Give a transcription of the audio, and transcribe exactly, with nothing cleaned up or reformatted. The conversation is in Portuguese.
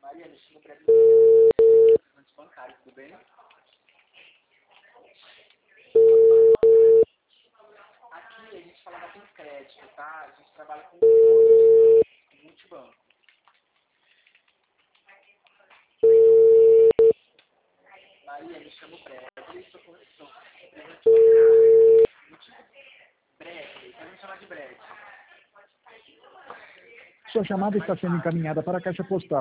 Maria, me chama pra bancário, tudo bem? Aqui a gente falava com crédito, tá? A gente trabalha com multibanco. Maria, me chama o Breve, estou com estou Breve, vamos chamar de Breve. Sua chamada está sendo encaminhada para a caixa postal.